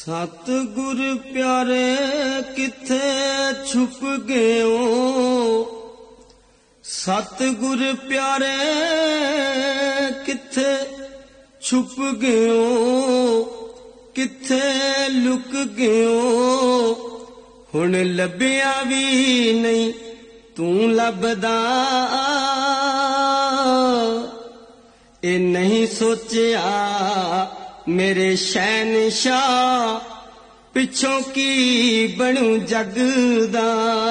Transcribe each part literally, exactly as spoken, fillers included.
सतगुर प्यारे किथे छुप गए हो, सतगुर प्यारे किथे छुप गए हो, किथे लुक गए हो। हुण लभ्या भी नहीं तू लभदा, ए नहीं सोचिया मेरे शहनशाह पिछों की बनू जगदा।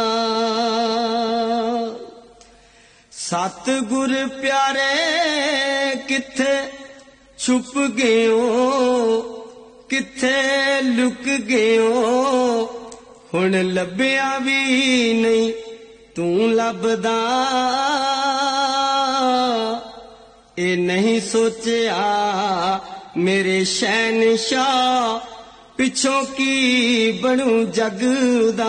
सतगुर प्यारे किथे छुप गए हो, किथे लुक गए हो। हुण लभ्या भी नहीं तू लभदा, ए नहीं सोचिया मेरे शहनशाह पिछों की बनू जगदा।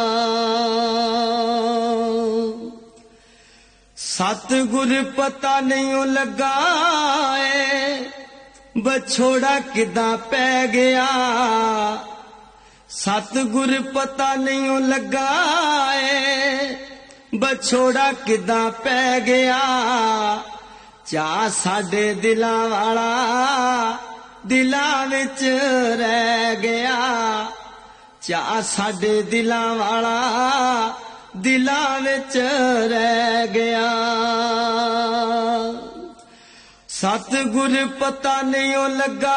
सतगुर पता नहीं लगा बछोड़ा किदां पै गया, सतगुर पता नहीं लगा बछोड़ा किदां पै गया। चा साडे दिलां वाला दिलां विच रह गया, चा साडे दिलां वाला दिलां विच रह गया। सतगुर पता नहीं लगा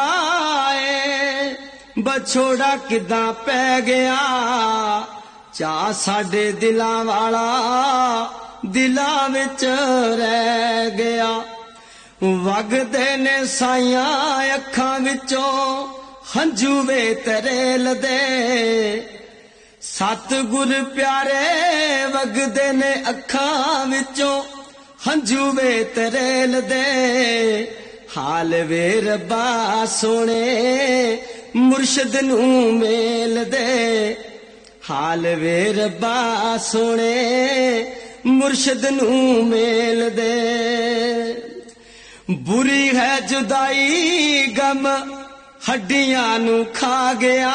बछोड़ा किदां पै गया, चा साडे दिलां वाला दिलां विच रह गया। वगदे ने साइयां अखां विचों हंझू वे तरेल दे, सतगुर प्यारे वगदे ने अखां विचों हंझू वे तरेल दे। हाल वे रब्बा सोने मुर्शद नू मेल दे, हाल वे रब्बा सोने मुर्शद नू मेल दे। बुरी है जुदाई गम हड्डियां नू खा गया,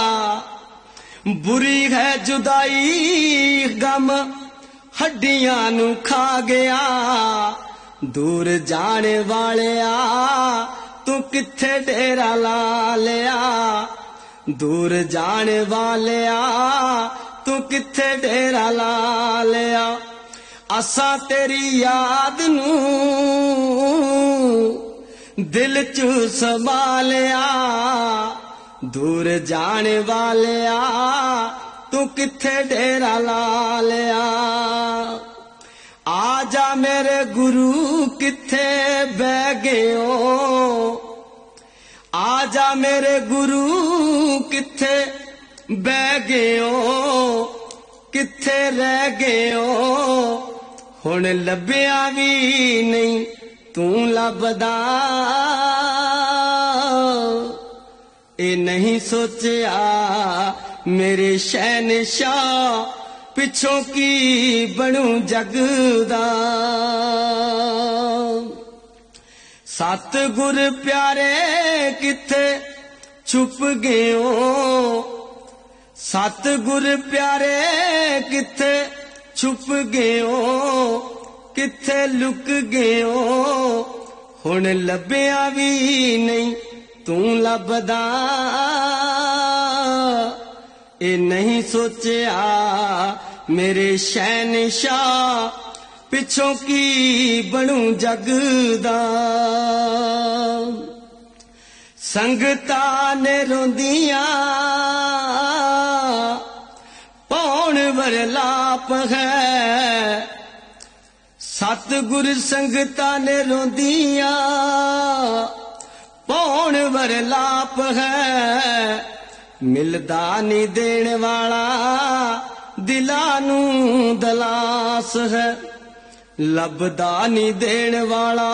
बुरी है जुदाई गम हड्डियां नू खा गया। दूर जाने वालिया तू किथे डेरा ला लिया, दूर जाने वालिया तू किथे डेरा ला लिया। असा तेरी याद नू दिल चू संभालिया, दूर जाने वालिया तू किथे डेरा ला लिया। आजा मेरे गुरु किथे बह गए हो, आजा मेरे गुरु किथे बह गए हो, किथे रह गए हो। हुण लभ्या भी नहीं तू लभदा, ए नहीं सोचिया मेरे शहनशाह पिछों की बनू जगदा। सतगुर प्यारे किथे छुप गए हो, सतगुर प्यारे किथे छुप गए हो, किथे लुक गए हो। हुण लभ्या भी नहीं तू लभदा, ए नहीं सोचिया मेरे शहनशाह पिछों की बनू जगदा। संगतां ने रोंदियां पौण वरलाप है, सतगुर संगतां ने रोंदियां पौण वरलाप है। मिलदा नी देण वाला दिलां नू दलास है, लभदा नी देण वाला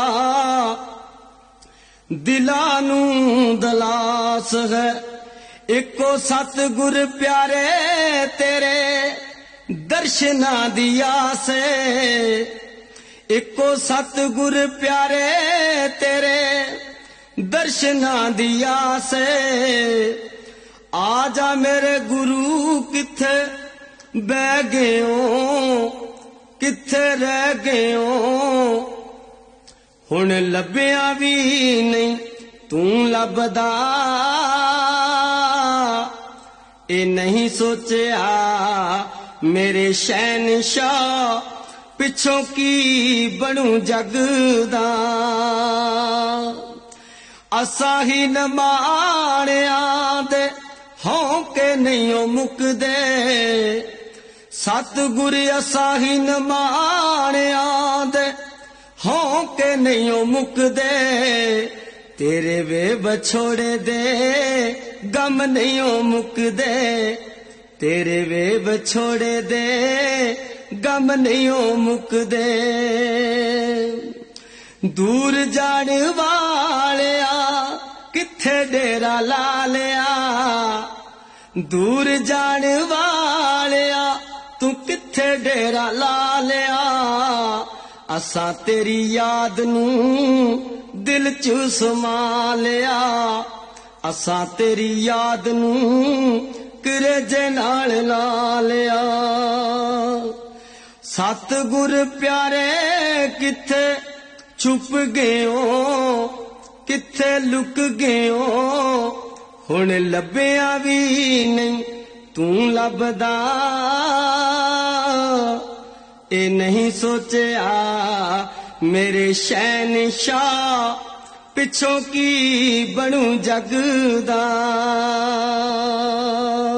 दिलां नू दलास है। एको सतगुर प्यारे तेरे दर्शना दी आस है, एको सतगुर प्यारे तेरे दर्शना दी आस है। आ जा मेरे गुरु किथे बह गए हो, किथे रह गए हो। हुण लभ्या भी नहीं तू लभदा, ए नहीं सोचिया मेरे शहनशाह पिछों की बनू जगदा। असा ही न माणिया दे हौके नहीं ओ मुकदे, सतगुर असा ही न माणिया दे हौके नहीं ओ मुकदे। तेरे वे बछोड़े दे गम नहीं ओ मुकदे, तेरे वे बछोड़े दे गम नहीं ओ मुकदे। दूर जाण वालिया किथे डेरा ला लिया, दूर जाण वालिया तू किथे डेरा ला लिया। असा तेरी याद नू दिल च समा लिया, असा तेरी याद नू करेजे नाल ला लिया। सतगुर प्यारे किथे छुप गए हो, किथे लुक गए हो। हुण लभ्या भी नहीं तू लभदा, ए नहीं सोचिया मेरे शहनशाह पिछों की बनू जगदा।